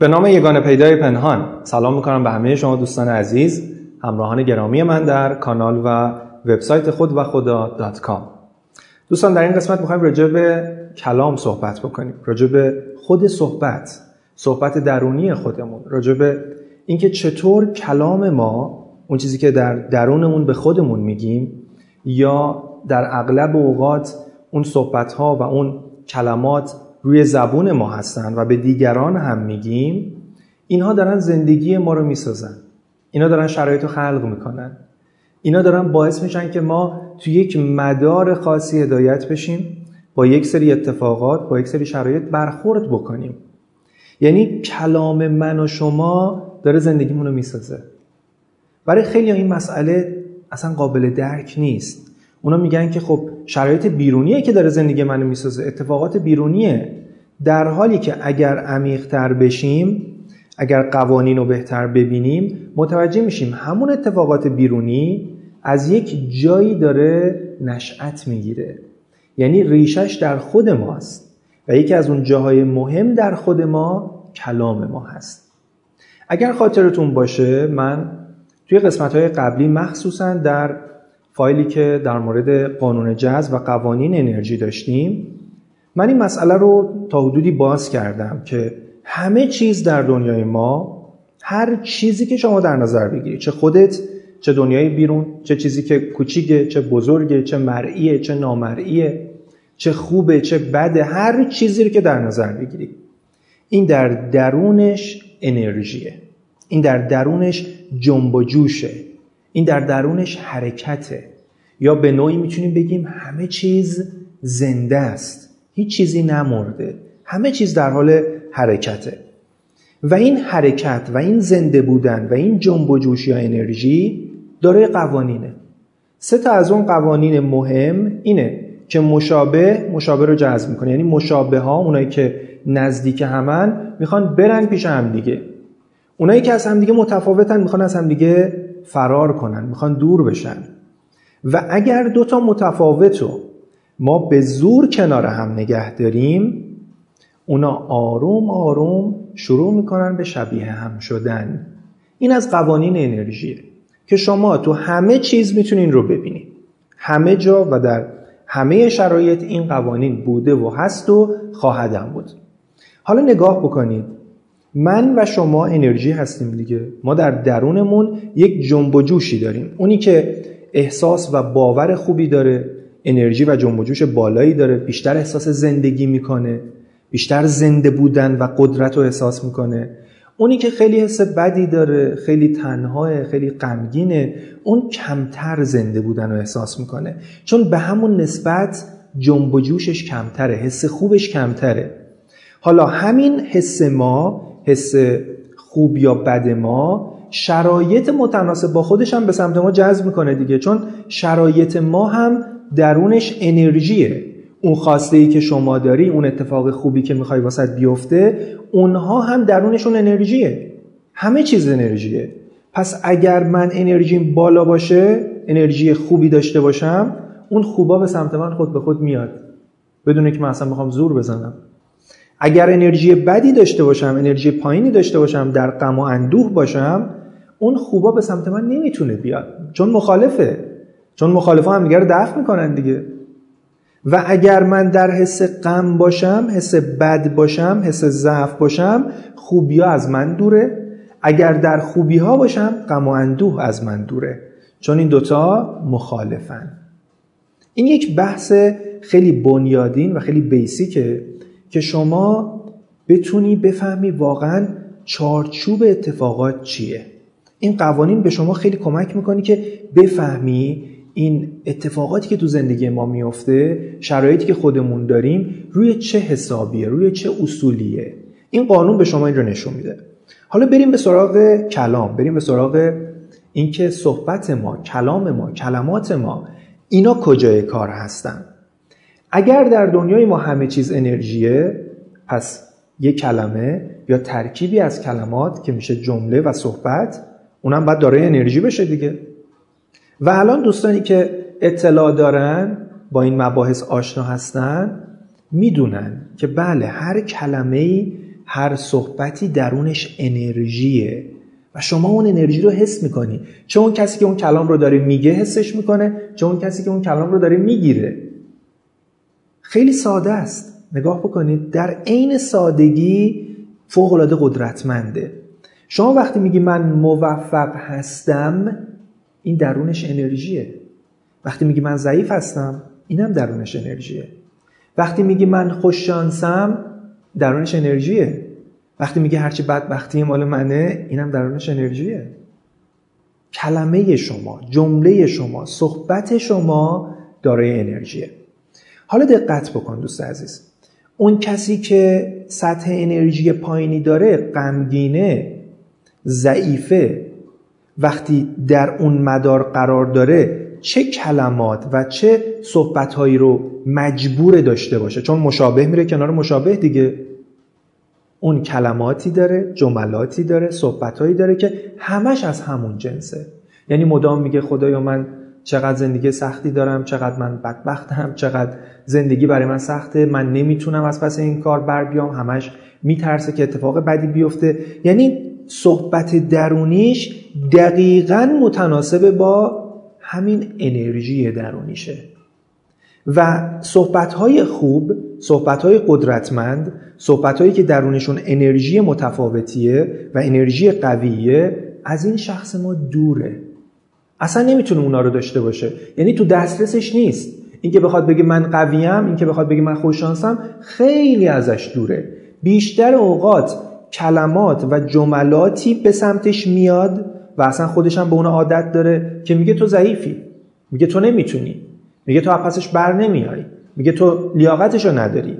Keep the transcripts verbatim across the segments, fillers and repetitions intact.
به نام یگانه پیدای پنهان سلام میکنم به همه شما دوستان عزیز، همراهان گرامی من در کانال و وبسایت خود و خدا دات کام. دوستان، در این قسمت میخوایم راجع به کلام صحبت بکنیم، راجع به خود صحبت، صحبت درونی خودمون، راجع به اینکه چطور کلام ما، اون چیزی که در درونمون به خودمون میگیم یا در اغلب اوقات اون صحبت‌ها و اون کلمات روی زبون ما هستن و به دیگران هم میگیم، اینها دارن زندگی ما رو میسازن، اینا دارن شرایط رو خلق میکنن، اینا دارن باعث میشن که ما تو یک مدار خاصی هدایت بشیم، با یک سری اتفاقات، با یک سری شرایط برخورد بکنیم. یعنی کلام من و شما داره زندگیمون رو میسازه. برای خیلی این مسئله اصلا قابل درک نیست. اونا میگن که خب شرایط بیرونیه که داره زندگی منو میسازه، اتفاقات بیرونیه، در حالی که اگر عمیق‌تر بشیم، اگر قوانین رو بهتر ببینیم، متوجه میشیم همون اتفاقات بیرونی از یک جایی داره نشأت میگیره. یعنی ریشش در خود ماست و یکی از اون جاهای مهم در خود ما کلام ما هست. اگر خاطرتون باشه، من توی قسمت‌های قبلی مخصوصاً در فایلی که در مورد قانون جذب و قوانین انرژی داشتیم، من این مسئله رو تا حدودی باز کردم که همه چیز در دنیای ما، هر چیزی که شما در نظر بگیری، چه خودت، چه دنیای بیرون، چه چیزی که کوچیکه، چه بزرگه، چه مرئیه، چه نامرئیه، چه خوبه، چه بده، هر چیزی رو که در نظر بگیری، این در درونش انرژیه، این در درونش جنب و جوشه، این در درونش حرکته، یا به نوعی میتونیم بگیم همه چیز زنده است، هیچ چیزی نمرده، همه چیز در حال حرکته. و این حرکت و این زنده بودن و این جنب و جوش یا انرژی داره قوانینه. سه تا از اون قوانین مهم اینه که مشابه مشابه رو جذب میکنه. یعنی مشابه ها، اونایی که نزدیک همن، میخوان برن پیش هم دیگه. اونایی که از هم دیگه متفاوتن، میخوان از هم دیگه فرار کنن، میخوان دور بشن. و اگر دوتا متفاوتو ما به زور کنار هم نگه داریم، اونا آروم آروم شروع میکنن به شبیه هم شدن. این از قوانین انرژیه که شما تو همه چیز میتونین رو ببینید، همه جا و در همه شرایط این قوانین بوده و هست و خواهدم بود. حالا نگاه بکنید، من و شما انرژی هستیم دیگه. ما در درونمون یک جنب و جوشی داریم. اونی که احساس و باور خوبی داره، انرژی و جنب و جوش بالایی داره، بیشتر احساس زندگی میکنه، بیشتر زنده بودن و قدرت رو احساس میکنه. اونی که خیلی حس بدی داره، خیلی تنهاه، خیلی غمگینه، اون کمتر زنده بودن رو احساس میکنه، چون به همون نسبت جنب و جوشش کمتره، حس خوبش کمتره. حالا همین حس ما، حس خوب یا بد ما، شرایط متناسب با خودش هم به سمت ما جذب میکنه دیگه، چون شرایط ما هم درونش انرژیه. اون خواسته ای که شما داری، اون اتفاق خوبی که میخوای واسط بیفته، اونها هم درونشون انرژیه. همه چیز انرژیه. پس اگر من انرژیم بالا باشه، انرژی خوبی داشته باشم، اون خوبا به سمت من خود به خود میاد، بدون که من اصلا بخوام زور بزنم. اگر انرژی بدی داشته باشم، انرژی پایینی داشته باشم، در غم و اندوه باشم، اون خوبا به سمت من نمیتونه بیاد، چون مخالفه، چون مخالفا هم دیگه رو دفع میکنن دیگه. و اگر من در حس غم باشم، حس بد باشم، حس ضعف باشم، خوبی‌ها از من دوره. اگر در خوبی‌ها باشم، غم و اندوه از من دوره، چون این دوتا مخالفن. این یک بحث خیلی بنیادین و خیلی بیسیکه که شما بتونی بفهمی واقعاً چارچوب اتفاقات چیه. این قوانین به شما خیلی کمک میکنی که بفهمی این اتفاقاتی که تو زندگی ما میفته، شرایطی که خودمون داریم، روی چه حسابیه، روی چه اصولیه. این قانون به شما این رو نشون میده. حالا بریم به سراغ کلام، بریم به سراغ اینکه صحبت ما، کلام ما، کلمات ما، اینا کجای کار هستن. اگر در دنیای ما همه چیز انرژیه، پس یک کلمه یا ترکیبی از کلمات که میشه جمله و صحبت، اونم باید دارای انرژی بشه دیگه. و الان دوستانی که اطلاع دارن، با این مباحث آشنا هستن، میدونن که بله، هر کلمه‌ای هر صحبتی درونش انرژیه و شما اون انرژی رو حس میکنی. چه اون کسی که اون کلام رو داره میگه حسش میکنه، چه اون کسی که اون کلام رو داره میگیره. خیلی ساده است. نگاه بکنید، در عین سادگی فوق‌العاده قدرتمنده. شما وقتی میگی من موفق هستم، این درونش انرژیه. وقتی میگی من ضعیف هستم، اینم درونش انرژیه. وقتی میگی من خوششانسم، درونش انرژیه. وقتی میگی هرچی بدبختی مال منه، اینم درونش انرژیه. کلمه شما، جمله شما، صحبت شما دارای انرژیه. حالا دقت بکن دوست عزیز، اون کسی که سطح انرژی پایینی داره، غمگینه، ضعیفه، وقتی در اون مدار قرار داره چه کلمات و چه صحبت‌هایی رو مجبور داشته باشه؟ چون مشابه میره کنار مشابه دیگه. اون کلماتی داره، جملاتی داره، صحبت‌هایی داره که همش از همون جنسه. یعنی مدام میگه خدایا من چقدر زندگی سختی دارم، چقدر من بدبختم، چقدر زندگی برای من سخته، من نمیتونم از پس این کار بر بیام، همش میترسه که اتفاق بدی بیفته. یعنی صحبت درونیش دقیقاً متناسب با همین انرژی درونیشه. و صحبت‌های خوب، صحبت‌های قدرتمند، صحبت‌هایی که درونشون انرژی متفاوتیه و انرژی قویه، از این شخص ما دوره. اصلا نمیتونه اونا رو داشته باشه. یعنی تو دسترسش نیست. این که بخواد بگه من قویم، این که بخواد بگه من خوششانسم، خیلی ازش دوره. بیشتر اوقات کلمات و جملاتی به سمتش میاد و اصلا خودش هم به اون عادت داره که میگه تو ضعیفی، میگه تو نمیتونی، میگه تو پسش بر نمیای، میگه تو لیاقتشو نداری.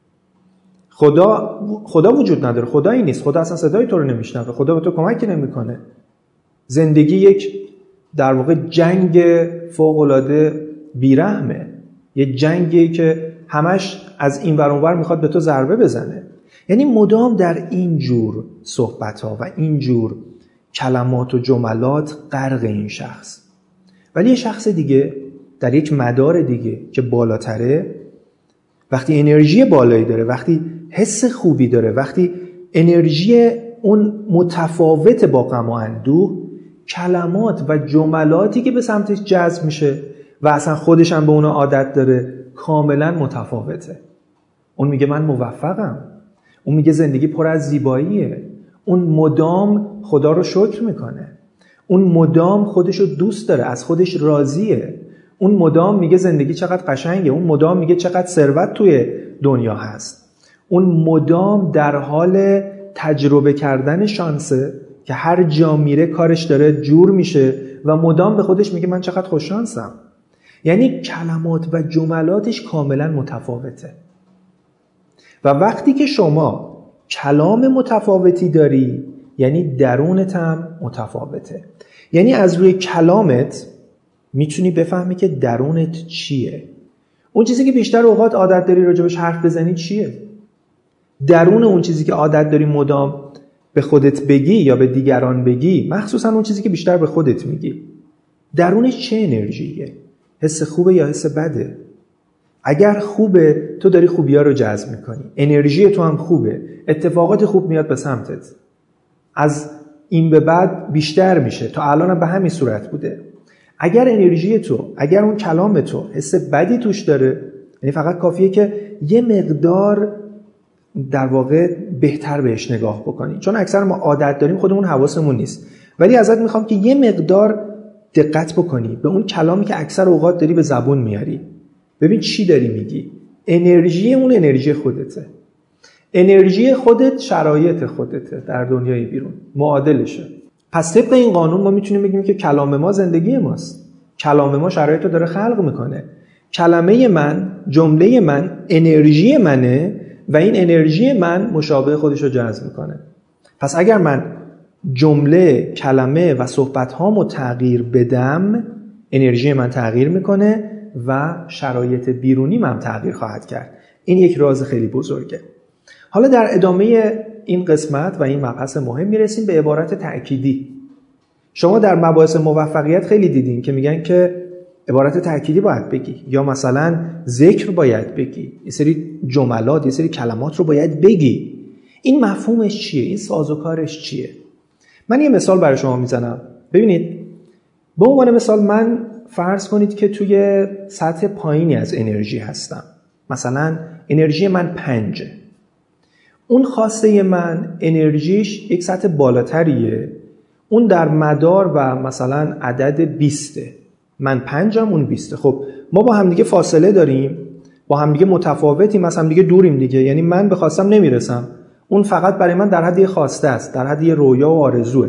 خدا خدا وجود نداره، خدایی نیست، خدا اصلا صدای تو رو نمیشنوه، خدا به تو کمکی نمیکنه. زندگی یک در واقع جنگ فوق‌العاده بیرحمه، یه جنگی که همش از این ور اون ور میخواد به تو ضربه بزنه. یعنی مدام در این جور صحبت‌ها و این جور کلمات و جملات غرق این شخص. ولی یه شخص دیگه در یک مدار دیگه که بالاتره، وقتی انرژی بالایی داره، وقتی حس خوبی داره، وقتی انرژی اون متفاوت با غم و اندوه، کلمات و جملاتی که به سمتش جذب میشه و اصلا خودش هم به اون عادت داره کاملا متفاوته. اون میگه من موفقم، اون میگه زندگی پر از زیباییه، اون مدام خدا رو شکر میکنه، اون مدام خودش رو دوست داره، از خودش راضیه، اون مدام میگه زندگی چقدر قشنگه، اون مدام میگه چقدر ثروت توی دنیا هست، اون مدام در حال تجربه کردن شانسه که هر جا میره کارش داره جور میشه و مدام به خودش میگه من چقدر خوششانسم. یعنی کلمات و جملاتش کاملا متفاوته. و وقتی که شما کلام متفاوتی داری، یعنی درونت هم متفاوته. یعنی از روی کلامت میتونی بفهمی که درونت چیه. اون چیزی که بیشتر اوقات عادت داری راجبش حرف بزنی چیه؟ درون اون چیزی که عادت داری مدام به خودت بگی یا به دیگران بگی، مخصوصا اون چیزی که بیشتر به خودت میگی، درونش چه انرژیه؟ حس خوبه یا حس بده؟ اگر خوبه، تو داری خوبی‌ها رو جذب میکنی، انرژی تو هم خوبه، اتفاقات خوب میاد به سمتت، از این به بعد بیشتر میشه، تا الان هم به همین صورت بوده. اگر انرژی تو، اگر اون کلام تو حس بدی توش داره، یعنی فقط کافیه که یه مقدار در واقع بهتر بهش نگاه بکنی، چون اکثر ما عادت داریم خودمون حواسمون نیست. ولی ازت میخوام که یه مقدار دقت بکنی به اون کلامی که اکثر اوقات داری به زبون میاری. ببین چی داری میگی. انرژی اون انرژی خودته. انرژی خودت شرایط خودته در دنیای بیرون، معادلشه. پس طبق این قانون ما میتونیم بگیم که کلام ما زندگی ماست. کلام ما شرایط رو داره خلق میکنه. کلمه من، جمله من، انرژی منه و این انرژی من مشابه خودش رو جذب میکنه. پس اگر من جمله، کلمه و صحبت هامو تغییر بدم، انرژی من تغییر میکنه و شرایط بیرونی من تغییر خواهد کرد. این یک راز خیلی بزرگه. حالا در ادامه این قسمت و این مبحث مهم میرسیم به عبارت تأکیدی. شما در مباحث موفقیت خیلی دیدین که میگن که عبارت تأکیدی باید بگی، یا مثلا ذکر باید بگی، یه سری جملات، یه سری کلمات رو باید بگی. این مفهومش چیه؟ این سازوکارش چیه؟ من یه مثال برای شما میزنم. ببینید، به عنوان مثال من فرض کنید که توی سطح پایینی از انرژی هستم. مثلا انرژی من پنجه. اون خواسته من انرژیش یک سطح بالاتریه. اون در مدار و مثلا عدد بیسته. من پنجم، اون بیسته. خب ما با همدیگه فاصله داریم، با همدیگه متفاوتیم، مثلا دیگه دوریم دیگه. یعنی من به خواستم نمیرسم. اون فقط برای من در حد یه خواسته است، در حد یه رویا و آرزوه.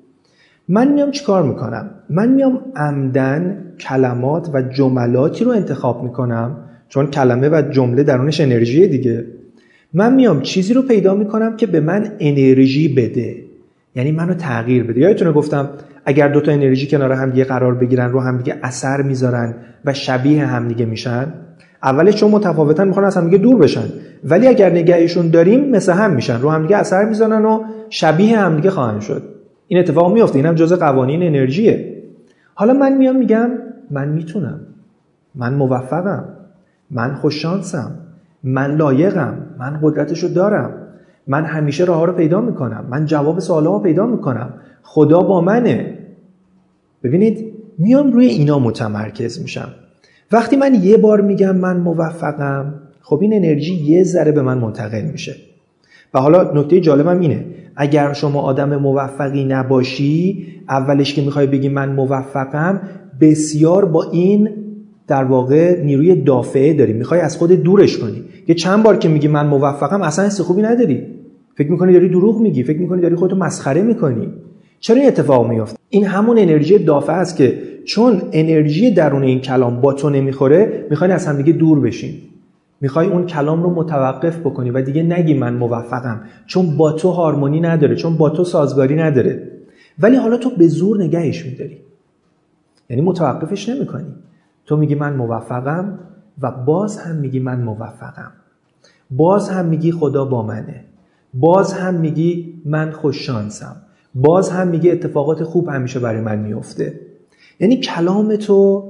من میام چیکار میکنم؟ من میام عمدن کلمات و جملاتی رو انتخاب میکنم، چون کلمه و جمله درونش انرژیه دیگه. من میام چیزی رو پیدا میکنم که به من انرژی بده، یعنی منو تغییر بده. یادتونه گفتم اگر دوتا انرژی کنار هم دیگه قرار بگیرن، رو هم دیگه اثر میذارن و شبیه هم دیگه میشن. اولش چون متفاوتن میخوان از هم دیگه دور بشن، ولی اگر نگهشون داریم مثل هم میشن، رو هم دیگه اثر میذارن و شبیه هم دیگه خواهند شد. این اتفاق میفته، اینم جزء قوانین انرژیه. حالا من میام میگم من میتونم، من موفقم، من خوششانسم، من لایقم، من قدرتشو دارم، من همیشه راه ها رو پیدا میکنم، من جواب سوالامو پیدا میکنم، خدا با منه. ببینید، میام روی اینا متمرکز میشم. وقتی من یه بار میگم من موفقم، خب این انرژی یه ذره به من منتقل میشه. و حالا نکته جالبم اینه، اگر شما آدم موفقی نباشی، اولش که میخوای بگی من موفقم، بسیار با این در واقع نیروی دافعه داری، میخوای از خود دورش کنی. یه چند بار که میگی من موفقم اصلا حس خوبی نداری، فکر میکنی داری دروغ میگی، فکر میکنی داری خودتو مسخره میکنی. چرا این اتفاق میفته؟ این همون انرژی دافعه است که چون انرژی درون این کلام با تو نمیخوره، میخوای از هم دیگه دور بشین، میخوای اون کلام رو متوقف بکنی و دیگه نگی من موفقم، چون با تو هارمونی نداره، چون با تو سازگاری نداره. ولی حالا تو به زور نگهش میداری، یعنی متوقفش نمیکنی. تو میگی من موفقم و باز هم میگی من موفقم، باز هم میگی خدا با منه، باز هم میگی من خوششانسم، باز هم میگی اتفاقات خوب همیشه برای من میفته. یعنی کلام تو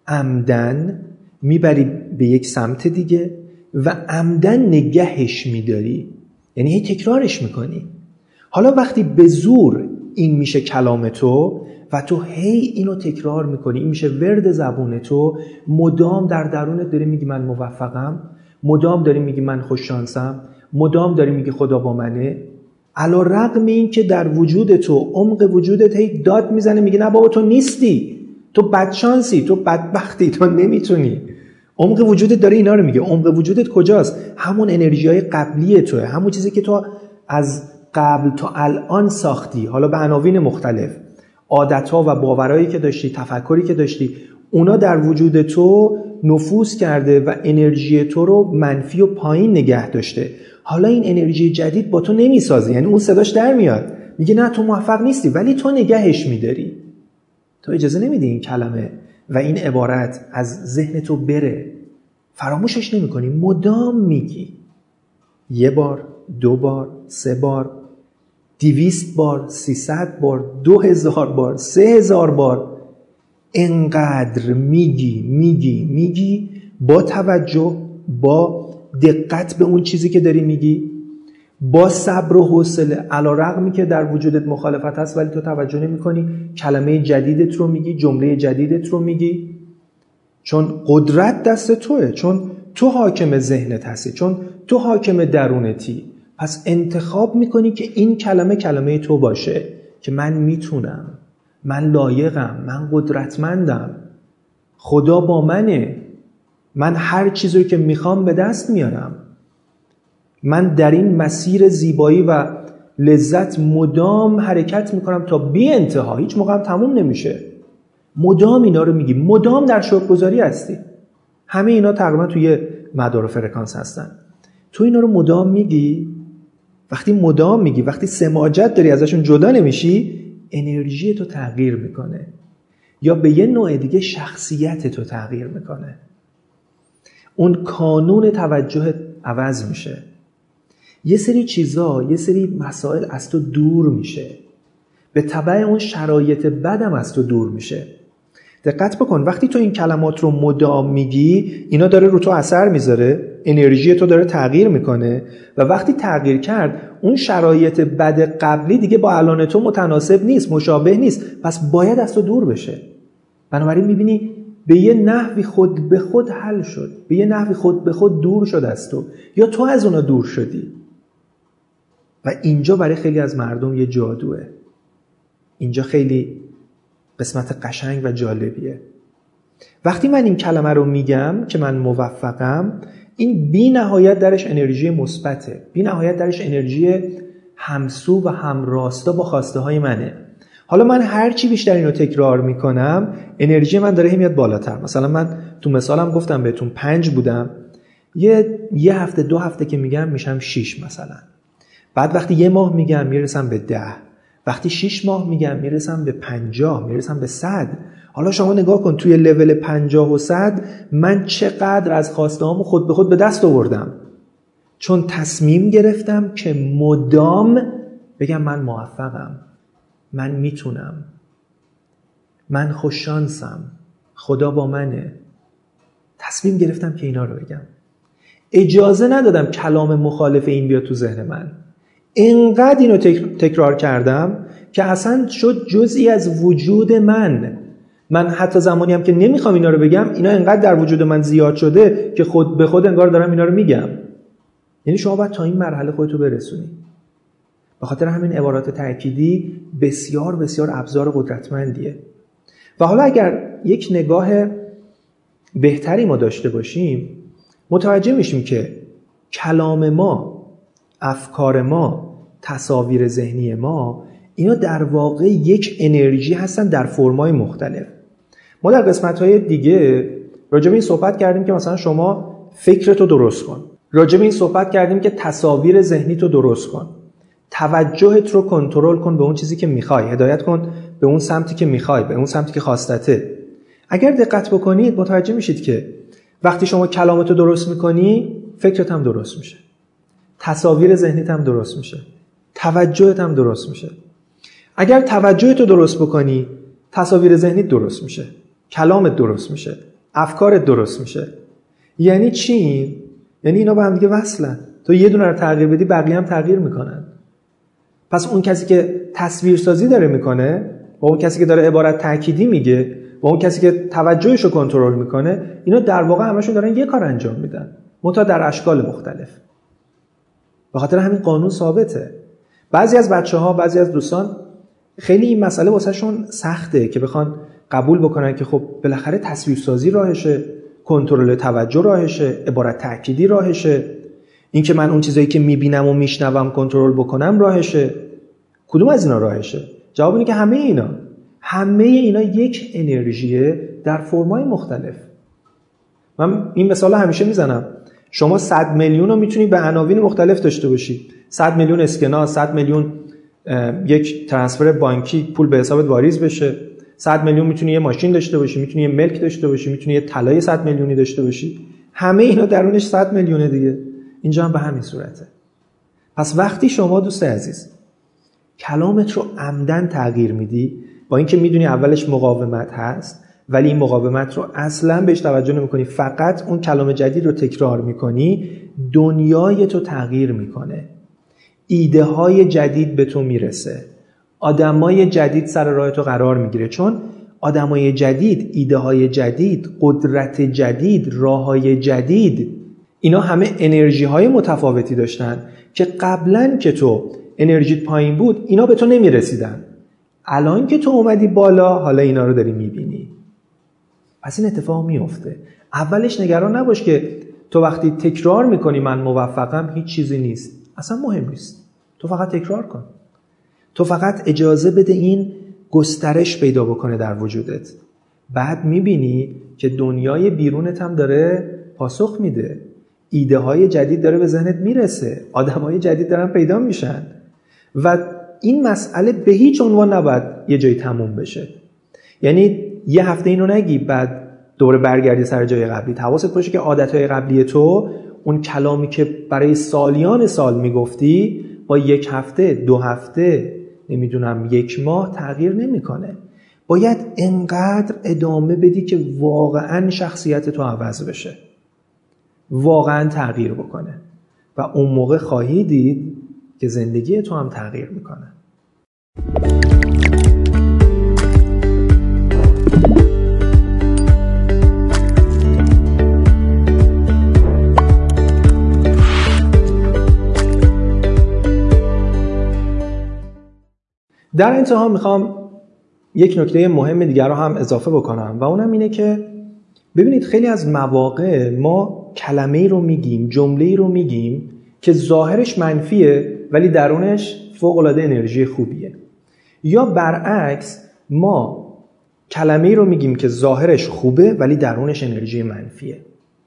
عمدن میبری به یک سمت دیگه و عمدن نگهش میداری، یعنی هی تکرارش میکنی. حالا وقتی به زور این میشه کلام تو و تو هی اینو تکرار میکنی، این میشه ورد زبون تو، مدام در درونت داری میگی من موفقم، مدام داری میگی من خوششانسم، مدام داری میگی خدا با منه، علی رغم این که در وجود تو، عمق وجودت هی داد میزنه میگه نه بابا تو نیستی، تو بدشانسی، تو بدبختی، تو نمیتونی. عمق وجودت داره اینا رو میگه. عمق وجودت کجاست؟ همون انرژیای قبلی توه، همون چیزی که تو از قبل تا الان ساختی، حالا به عناوین مختلف، عادت‌ها و باورایی که داشتی، تفکری که داشتی، اونا در وجود تو نفوذ کرده و انرژی تو رو منفی و پایین نگه داشته. حالا این انرژی جدید با تو نمیسازه، یعنی اون صداش در میاد میگه نه تو موفق نیستی، ولی تو نگهش میداری. تو اجازه نمیدی این کلمه و این عبارت از ذهن تو بره، فراموشش نمی‌کنی، مدام میگی. یه بار، دو بار، سه بار، دویست بار، سیصد بار، دو هزار بار، سه هزار بار، انقدر میگی میگی میگی با توجه، با دقت به اون چیزی که داری میگی، با صبر و حوصله، علی رغمی که در وجودت مخالفت هست ولی تو توجه نمی کنی، کلمه جدیدت رو میگی، جمله جدیدت رو میگی، چون قدرت دست توه، چون تو حاکم ذهنت هستی، چون تو حاکم درونتی. پس انتخاب میکنی که این کلمه کلمه تو باشه، که من میتونم، من لایقم، من قدرتمندم، خدا با منه، من هر چیزی که میخوام به دست میارم، من در این مسیر زیبایی و لذت مدام حرکت میکنم تا بی انتها، هیچ موقع هم تموم نمیشه. مدام اینا رو میگی، مدام در شکرگزاری هستی. همه اینا تقریبا توی مدار و فرکانس هستن. تو اینا رو مدام میگی. وقتی مدام میگی، وقتی سماجت داری ازشون جدا نمیشی، انرژی تو تغییر میکنه، یا به یه نوع دیگه شخصیت تو تغییر میکنه. اون کانون توجه عوض میشه. یه سری چیزا، یه سری مسائل از تو دور میشه، به تبع اون شرایط بدم از تو دور میشه. دقت بکن، وقتی تو این کلمات رو مدام میگی، اینا داره رو تو اثر میذاره. انرژی تو داره تغییر میکنه و وقتی تغییر کرد اون شرایط بد قبلی دیگه با الان تو متناسب نیست، مشابه نیست، پس باید از تو دور بشه. بنابراین میبینی به یه نحوی خود به خود حل شد، به یه نحوی خود به خود دور شد از تو، یا تو از اونا دور شدی. و اینجا برای خیلی از مردم یه جادوه. اینجا خیلی قسمت قشنگ و جالبیه. وقتی من این کلمه رو میگم که من موفقم، این بی نهایت درش انرژی مثبته، بی نهایت درش انرژی همسو و همراستا با خواسته های منه. حالا من هر چی بیشتر اینو تکرار میکنم انرژی من داره میاد بالاتر. مثلا من تو مثالم گفتم بهتون پنج بودم، یه یه هفته دو هفته که میگم میشم شیش مثلا. بعد وقتی یه ماه میگم میرسم به ده، وقتی شیش ماه میگم میرسم به پنجاه، میرسم به صد. حالا شما نگاه کن توی لول پنجاه و صد من چقدر از خواسته هامو خود به خود به دست آوردم، چون تصمیم گرفتم که مدام بگم من موفقم، من میتونم، من خوششانسم، خدا با منه. تصمیم گرفتم که اینا رو بگم. اجازه ندادم کلام مخالف این بیاد تو ذهن من. اینقدر اینو تکرار کردم که اصلا شد جزئی از وجود من. من حتی زمانی هم که نمیخوام اینا رو بگم، اینا اینقدر در وجود من زیاد شده که خود به خود انگار دارم اینا رو میگم. یعنی شما باید تا این مرحله خودتو برسونی. به خاطر همین عبارات تأکیدی بسیار بسیار ابزار قدرتمندیه. و حالا اگر یک نگاه بهتری ما داشته باشیم، متوجه میشیم که کلام ما، افکار ما، تصاویر ذهنی ما، اینا در واقع یک انرژی هستن در فرمای مختلف. ما در قسمت‌های دیگه راجع به این صحبت کردیم که مثلا شما فکرتو درست کن. راجع به این صحبت کردیم که تصاویر ذهنیتو درست کن. توجهت رو کنترل کن به اون چیزی که میخوای، هدایت کن به اون سمتی که میخوای، به اون سمتی که خواستته. اگر دقت بکنید متوجه میشید که وقتی شما کلامتو درست میکنی، فکرت هم درست میشه، تصاویر ذهنیت هم درست میشه، توجهت هم درست میشه. اگر توجهتو درست بکنی، تصاویر ذهنیت درست میشه، کلامت درست میشه، افکارت درست میشه. یعنی چی؟ یعنی اینا با هم دیگه وصلن. تو یه دونه رو تغییر بدی، بقیه هم تغییر میکنن. پس اون کسی که تصویرسازی داره میکنه با اون کسی که داره عبارت تأکیدی میگه با اون کسی که توجهش رو کنترل میکنه، اینا در واقع همشون دارن یه کار انجام میدن، منتها در اشکال مختلف. به خاطر همین قانون ثابته. بعضی از بچه‌ها، بعضی از دوستان خیلی این مسئله واسهشون سخته که بخوان قبول بکنن که خب بالاخره تصویرسازی راهشه، کنترل توجه راهشه، عبارت تأکیدی راهشه، این که من اون چیزایی که میبینم و میشنوم کنترل بکنم راهشه. کدوم از اینا راهشه؟ جواب اینه که همه اینا همه اینا یک انرژیه در فرمای مختلف. من این مثال همیشه میزنم. شما صد میلیون رو میتونی به عناوین مختلف داشته باشی. صد میلیون اسکناس، صد میلیون یک ترانسفر بانکی پول به حسابت واریز بشه. صد میلیون میتونی یه ماشین داشته باشی، میتونی یه ملک داشته باشی، میتونی یه طلای صد میلیونی داشته باشی. همه اینا درونش صد میلیونه دیگه. اینجا هم به همین صورته. پس وقتی شما دوست عزیز کلامت رو عمدن تغییر میدی، با اینکه میدونی اولش مقاومت هست، ولی این مقاومت رو اصلا بهش توجه نمی‌کنی، فقط اون کلام جدید رو تکرار می‌کنی، دنیای تو تغییر می‌کنه. ایده های جدید به تو میرسه، آدمای جدید سر راه تو قرار میگیره، چون آدمای جدید، ایده های جدید، قدرت جدید، راه های جدید، اینا همه انرژی های متفاوتی داشتن که قبلا که تو انرژیت پایین بود اینا به تو نمیرسیدن. الان که تو اومدی بالا، حالا اینا رو داری میبینی. پس این اتفاق میفته. اولش نگران نباش که تو وقتی تکرار میکنی من موفقم هیچ چیزی نیست. اصلا مهم نیست. تو فقط تکرار کن. تو فقط اجازه بده این گسترش پیدا بکنه در وجودت. بعد میبینی که دنیای بیرونت هم داره پاسخ میده. ایده های جدید داره به ذهنت میرسه. آدم های جدید دارن پیدا میشن. و این مسئله به هیچ عنوان نباید یه جایی تموم بشه. یعنی یه هفته اینو نگی بعد دوباره برگردی سر جای قبلی. حواست باشه که عادتهای قبلی تو، اون کلامی که برای سالیان سال میگفتی، با یک هفته، دو هفته، نمیدونم یک ماه تغییر نمیکنه. باید انقدر ادامه بدی که واقعا شخصیت تو عوض بشه. واقعا تغییر بکنه و اون موقع خواهی دید که زندگی تو هم تغییر میکنه. در انتها میخوام یک نکته مهم دیگر رو هم اضافه بکنم و اونم اینه که ببینید خیلی از مواقع ما کلمه‌ای رو میگیم، جمله‌ای رو میگیم که ظاهرش منفیه ولی درونش فوق‌العاده انرژی خوبیه. یا برعکس ما کلمه‌ای رو میگیم که ظاهرش خوبه ولی درونش انرژی منفیه.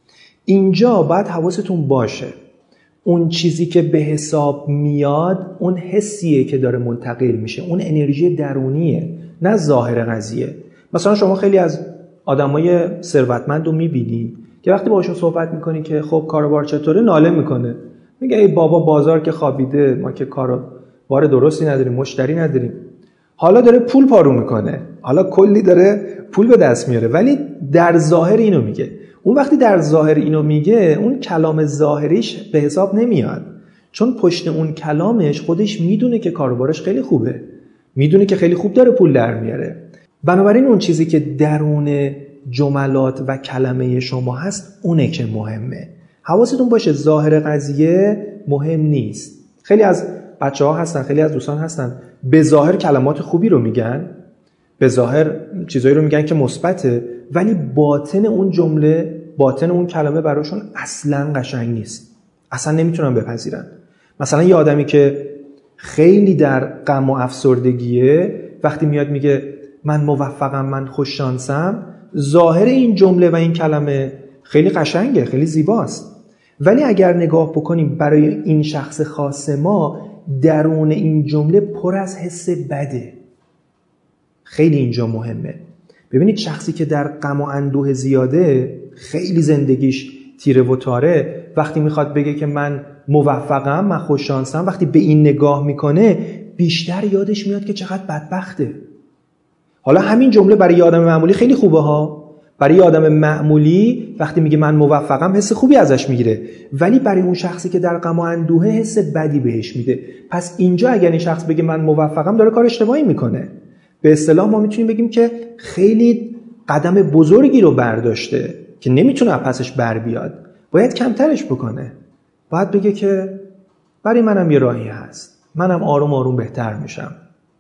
اینجا باید حواستون باشه اون چیزی که به حساب میاد اون حسیه که داره منتقل میشه، اون انرژی درونیه نه ظاهر قضیه. مثلا شما خیلی از آدمای ثروتمند رو میبینی که وقتی باهاشون صحبت میکنی که خب کاروبار چطوره، ناله میکنه، میگه ای بابا بازار که خوابیده، ما که کاروبار درستی نداریم، مشتری نداریم. حالا داره پول پارو میکنه، حالا کلی داره پول به دست میاره ولی در ظاهر اینو میگه. اون وقتی در ظاهر اینو میگه اون کلام ظاهریش به حساب نمیاد، چون پشت اون کلامش خودش میدونه که کاروبارش خیلی خوبه، میدونه که خیلی خوب داره پول در میاره. بنابراین اون چیزی که درون جملات و کلمه شما هست اونه که مهمه. حواستون باشه ظاهر قضیه مهم نیست. خیلی از بچه‌ها هستن، خیلی از دوستان هستن به ظاهر کلمات خوبی رو میگن، به ظاهر چیزایی رو میگن که مثبته، ولی باطن اون جمله، باطن اون کلمه براشون اصلا قشنگ نیست، اصلا نمیتونن بپذیرن. مثلا یه آدمی که خیلی در غم و افسردگیه وقتی میاد میگه من موفقم، من خوش شانسم، ظاهر این جمله و این کلمه خیلی قشنگه، خیلی زیباست، ولی اگر نگاه بکنیم برای این شخص خاص ما درون این جمله پر از حس بده. خیلی اینجا مهمه. ببینید شخصی که در غم و اندوه زیاده، خیلی زندگیش تیره و تاره، وقتی میخواد بگه که من موفقم، من خوش شانسم، وقتی به این نگاه میکنه بیشتر یادش میاد که چقدر بدبخته. حالا همین جمله برای یه آدم معمولی خیلی خوبه ها، برای یه آدم معمولی وقتی میگه من موفقم حس خوبی ازش میگیره، ولی برای اون شخصی که در غم و اندوه حس بدی بهش میده. پس اینجا اگر این شخص بگه من موفقم داره کار اشتباهی میکنه. به اصطلاح ما میتونیم بگیم که خیلی قدم بزرگی رو برداشته که نمیتونه پسش بر بیاد، باید کمترش بکنه. باید بگه که برای منم یه راهی هست، منم آروم آروم بهتر میشم،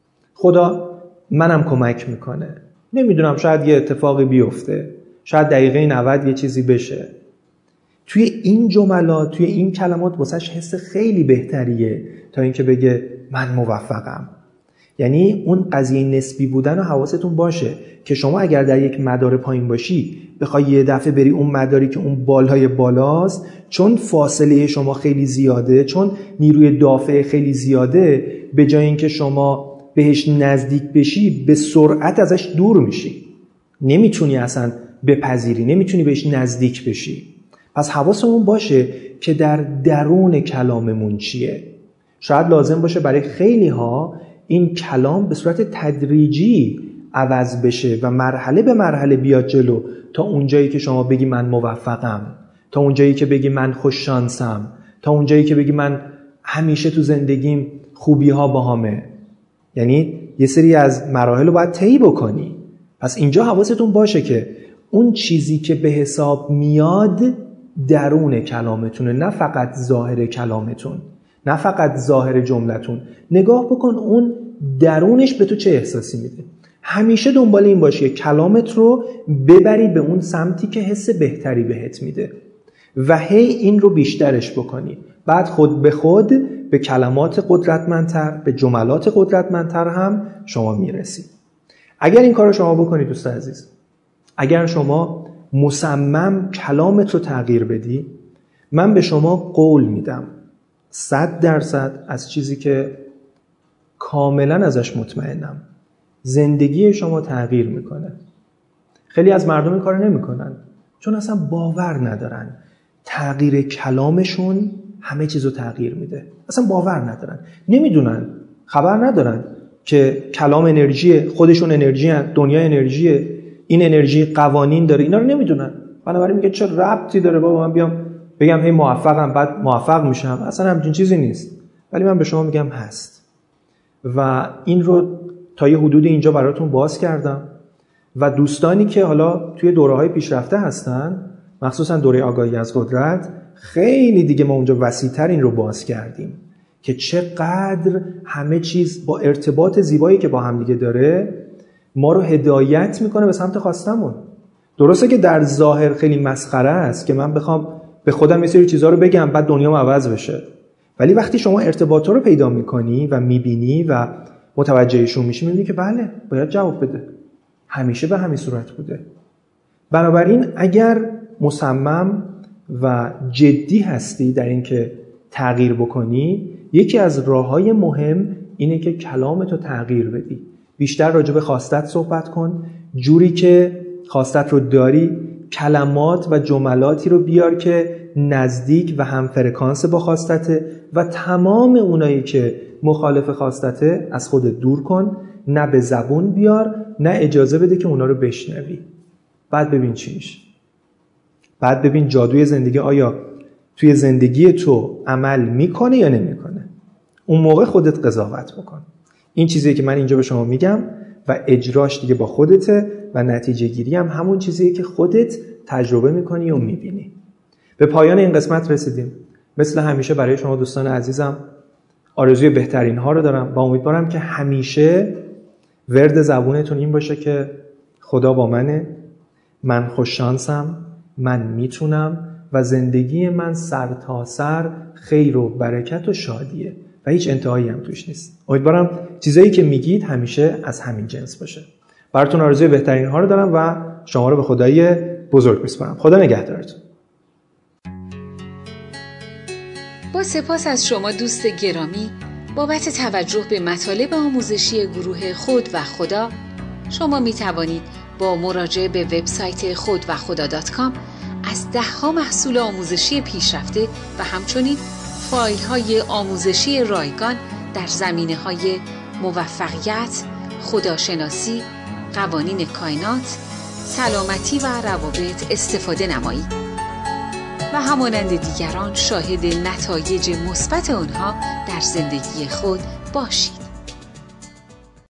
خدا منم کمک میکنه، نمیدونم شاید یه اتفاقی بیفته، شاید دقیقه نود یه چیزی بشه. توی این جملات، توی این کلمات واسش حس خیلی بهتریه تا اینکه بگه من موفقم. یعنی اون قضیه نسبی بودن و حواستون باشه که شما اگر در یک مدار پایین باشی بخوای یه دفعه بری اون مداری که اون بالهای بالاست، چون فاصله شما خیلی زیاده، چون نیروی دافع خیلی زیاده، به جای اینکه شما بهش نزدیک بشی به سرعت ازش دور میشی، نمیتونی اصلا بپذیری، نمیتونی بهش نزدیک بشی. پس حواسمون باشه که در درون کلاممون چیه. شاید لازم باشه برای خیلی ها این کلام به صورت تدریجی عوض بشه و مرحله به مرحله بیاد جلو تا اونجایی که شما بگی من موفقم، تا اونجایی که بگی من خوش شانسم، تا اونجایی که بگی من همیشه تو زندگیم خوبی ها باهامه. یعنی یه سری از مراحل رو باید طی بکنی. پس اینجا حواستون باشه که اون چیزی که به حساب میاد درون کلامتونه، نه فقط ظاهر کلامتون، نه فقط ظاهر جملتون. نگاه بکن اون درونش به تو چه احساسی میده. همیشه دنبال این باشی کلامت رو ببری به اون سمتی که حس بهتری بهت میده و هی این رو بیشترش بکنی. بعد خود به خود به کلمات قدرتمندتر، به جملات قدرتمندتر هم شما میرسی. اگر این کار رو شما بکنی دوست عزیز، اگر شما مصمم کلامت رو تغییر بدی، من به شما قول میدم صد درصد از چیزی که کاملا ازش مطمئنم، زندگی شما تغییر میکنه. خیلی از مردم این کار نمیکنن چون اصلا باور ندارن تغییر کلامشون همه چیزو تغییر میده. اصلا باور ندارن، نمیدونن، خبر ندارن که کلام انرژیه، خودشون انرژی هن، دنیا انرژیه، این انرژی قوانین داره، اینا رو نمیدونن. بنابراین میگه چه ربطی داره بابا من بیام بگم هی موفقم بعد موفق میشم، اصلا همچین چیزی نیست. ولی من به شما میگم هست و این رو تا یه حدود اینجا براتون باز کردم و دوستانی که حالا توی دوره‌های پیشرفته هستن، مخصوصا دوره آگاهی از قدرت، خیلی دیگه ما اونجا وسیع‌تر این رو باز کردیم که چقدر همه چیز با ارتباط زیبایی که با هم دیگه داره ما رو هدایت میکنه به سمت خواستمون. درسته که در ظاهر خیلی مسخره است که من بخوام به خودم یه سری چیزا رو بگم بعد دنیام عوض بشه، ولی وقتی شما ارتباطا رو پیدا میکنی و میبینی و متوجهشون میشی، میبینی که بله باید جواب بده، همیشه به همین صورت بوده. بنابراین اگر مصمم و جدی هستی در این که تغییر بکنی، یکی از راههای مهم اینه که کلامتو تغییر بدی. بیشتر راجع به خواستت صحبت کن، جوری که خواستت رو داری کلمات و جملاتی رو بیار که نزدیک و هم فرکانس با خواستته و تمام اونایی که مخالف خواستته از خودت دور کن. نه به زبون بیار، نه اجازه بده که اونا رو بشنوی. بعد ببین چی میشه. بعد ببین جادوی زندگی آیا توی زندگی تو عمل میکنه یا نمیکنه. اون موقع خودت قضاوت بکن. این چیزیه که من اینجا به شما میگم و اجراش دیگه با خودته و نتیجه گیری هم همون چیزیه که خودت تجربه میکنی و میبینی. به پایان این قسمت رسیدیم. مثل همیشه برای شما دوستان عزیزم آرزوی بهترین ها رو دارم و امیدوارم که همیشه ورد زبونتون این باشه که خدا با منه، من خوششانسم، من میتونم و زندگی من سر تا سر خیر و برکت و شادیه و هیچ انتهایی هم توش نیست. امیدوارم چیزایی که میگید همیشه از همین جنس باشه. براتون آرزوی بهترین ها رو دارم و شما رو به خدای بزرگ میسپارم. خدا نگهدارتون. با سپاس از شما دوست گرامی بابت توجه به مطالب آموزشی گروه خود و خدا. شما می توانید با مراجعه به وبسایت خود و خدا دات کام از ده‌ها محصول آموزشی پیشرفته و همچنین فایل های آموزشی رایگان در زمینه‌های موفقیت، خداشناسی، قوانین کائنات، سلامتی و روابط استفاده نمایید و همانند دیگران شاهد نتایج مثبت آنها در زندگی خود باشید.